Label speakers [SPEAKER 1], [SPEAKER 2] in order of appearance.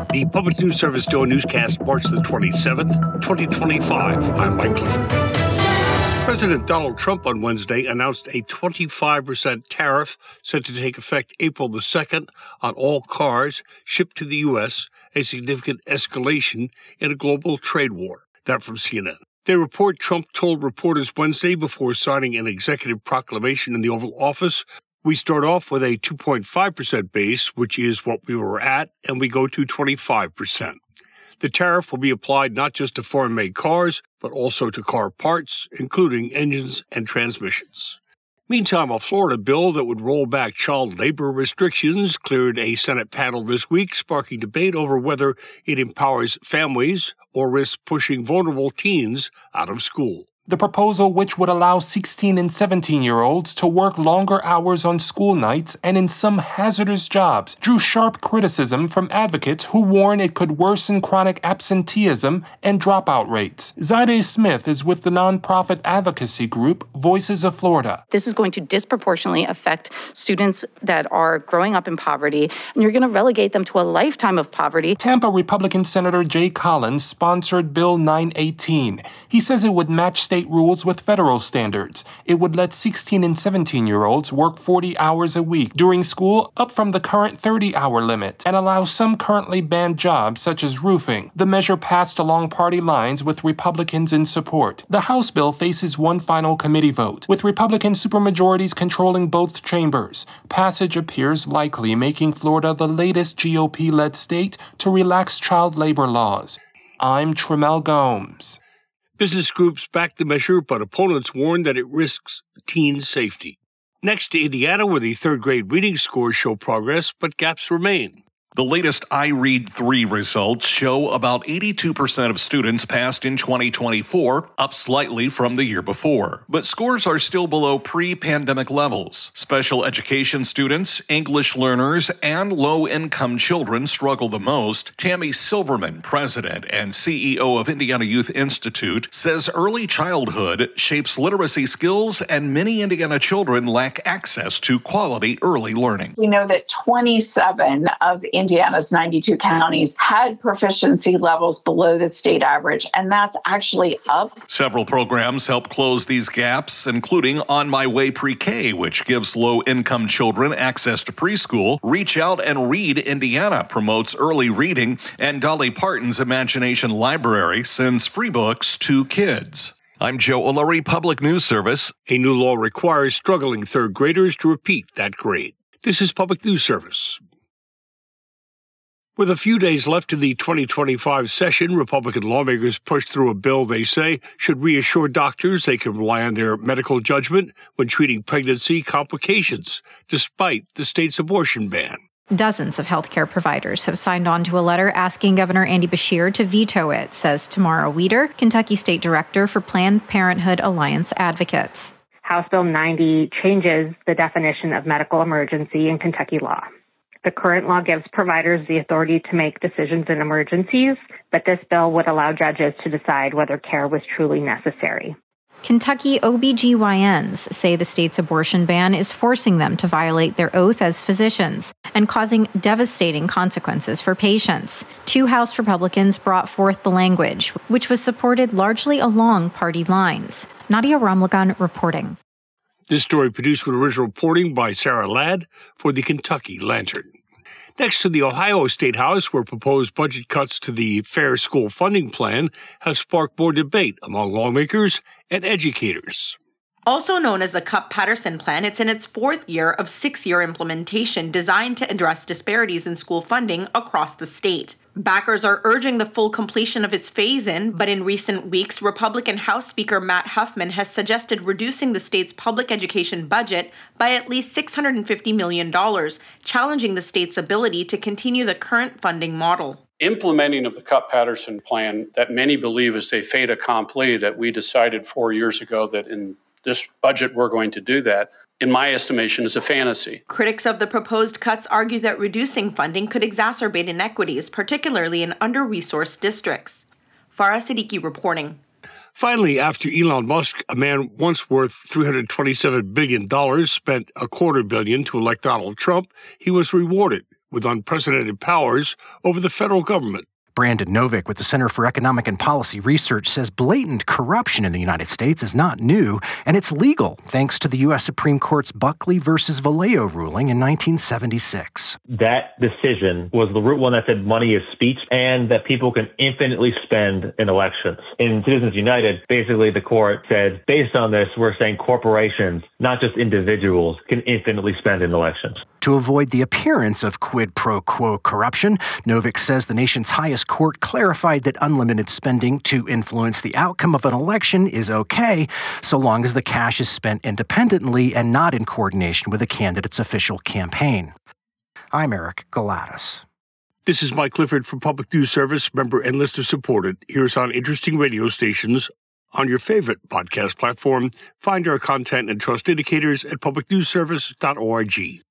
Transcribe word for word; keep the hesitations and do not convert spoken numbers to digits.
[SPEAKER 1] The Public News Service Daily Newscast, March the twenty-seventh, twenty twenty-five. I'm Mike Clifford. President Donald Trump on Wednesday announced a twenty-five percent tariff set to take effect April the second on all cars shipped to the U S, a significant escalation in a global trade war. That from C N N. They report Trump told reporters Wednesday before signing an executive proclamation in the Oval Office, "We start off with a two point five percent base, which is what we were at, and we go to twenty-five percent. The tariff will be applied not just to foreign-made cars, but also to car parts, including engines and transmissions." Meantime, a Florida bill that would roll back child labor restrictions cleared a Senate panel this week, sparking debate over whether it empowers families or risks pushing vulnerable teens out of school.
[SPEAKER 2] The proposal, which would allow sixteen and seventeen-year-olds to work longer hours on school nights and in some hazardous jobs, drew sharp criticism from advocates who warn it could worsen chronic absenteeism and dropout rates. Zaide Smith is with the nonprofit advocacy group Voices of Florida.
[SPEAKER 3] This is going to disproportionately affect students that are growing up in poverty, and you're going to relegate them to a lifetime of poverty.
[SPEAKER 2] Tampa Republican Senator Jay Collins sponsored Bill nine eighteen. He says it would match state rules with federal standards. It would let sixteen and seventeen-year-olds work forty hours a week during school, up from the current thirty-hour limit, and allow some currently banned jobs such as roofing. The measure passed along party lines with Republicans in support. The House bill faces one final committee vote, with Republican supermajorities controlling both chambers. Passage appears likely, making Florida the latest G O P-led state to relax child labor laws. I'm Tremel Gomes.
[SPEAKER 1] Business groups back the measure, but opponents warn that it risks teen safety. Next to Indiana, where the third-grade reading scores show progress, but gaps remain.
[SPEAKER 4] The latest I Read three results show about eighty-two percent of students passed in twenty twenty-four, up slightly from the year before. But scores are still below pre-pandemic levels. Special education students, English learners, and low-income children struggle the most. Tammy Silverman, president and C E O of Indiana Youth Institute, says early childhood shapes literacy skills, and many Indiana children lack access to quality early learning.
[SPEAKER 5] We know that twenty-seven of Indiana's ninety-two counties had proficiency levels below the state average, and that's actually up.
[SPEAKER 4] Several programs help close these gaps, including On My Way Pre-K, which gives low-income children access to preschool. Reach Out and Read Indiana promotes early reading, and Dolly Parton's Imagination Library sends free books to kids. I'm Joe O'Leary, Public News Service.
[SPEAKER 1] A new law requires struggling third graders to repeat that grade. This is Public News Service. With a few days left in the twenty twenty-five session, Republican lawmakers pushed through a bill they say should reassure doctors they can rely on their medical judgment when treating pregnancy complications, despite the state's abortion ban.
[SPEAKER 6] Dozens of healthcare providers have signed on to a letter asking Governor Andy Beshear to veto it, says Tamara Weeder, Kentucky State Director for Planned Parenthood Alliance Advocates.
[SPEAKER 7] House Bill ninety changes the definition of medical emergency in Kentucky law. The current law gives providers the authority to make decisions in emergencies, but this bill would allow judges to decide whether care was truly necessary.
[SPEAKER 6] Kentucky O B G Y Ns say the state's abortion ban is forcing them to violate their oath as physicians and causing devastating consequences for patients. Two House Republicans brought forth the language, which was supported largely along party lines. Nadia Ramlagan reporting.
[SPEAKER 1] This story produced with original reporting by Sarah Ladd for the Kentucky Lantern. Next to the Ohio State House, where proposed budget cuts to the Fair School Funding Plan have sparked more debate among lawmakers and educators.
[SPEAKER 8] Also known as the Cupp-Patterson Plan, it's in its fourth year of six-year implementation designed to address disparities in school funding across the state. Backers are urging the full completion of its phase-in, but in recent weeks, Republican House Speaker Matt Huffman has suggested reducing the state's public education budget by at least six hundred fifty million dollars, challenging the state's ability to continue the current funding model.
[SPEAKER 9] Implementing of the Cupp-Patterson Plan that many believe is a fait accompli, that we decided four years ago that in this budget we're going to do that, in my estimation, is a fantasy.
[SPEAKER 8] Critics of the proposed cuts argue that reducing funding could exacerbate inequities, particularly in under-resourced districts. Farah Siddiqui reporting.
[SPEAKER 1] Finally, after Elon Musk, a man once worth three hundred twenty-seven billion dollars, spent a quarter billion to elect Donald Trump, he was rewarded with unprecedented powers over the federal government.
[SPEAKER 10] Brandon Novick with the Center for Economic and Policy Research says blatant corruption in the United States is not new, and it's legal thanks to the U S Supreme Court's Buckley versus Vallejo ruling in nineteen seventy-six.
[SPEAKER 11] That decision was the root one that said money is speech and that people can infinitely spend in elections. In Citizens United, basically the court said, based on this, we're saying corporations, not just individuals, can infinitely spend in elections.
[SPEAKER 10] To avoid the appearance of quid pro quo corruption, Novick says the nation's highest court clarified that unlimited spending to influence the outcome of an election is okay, so long as the cash is spent independently and not in coordination with a candidate's official campaign. I'm Eric Galatas.
[SPEAKER 1] This is Mike Clifford from Public News Service, member and listener supported. Here's on interesting radio stations on your favorite podcast platform. Find our content and trust indicators at public news service dot org.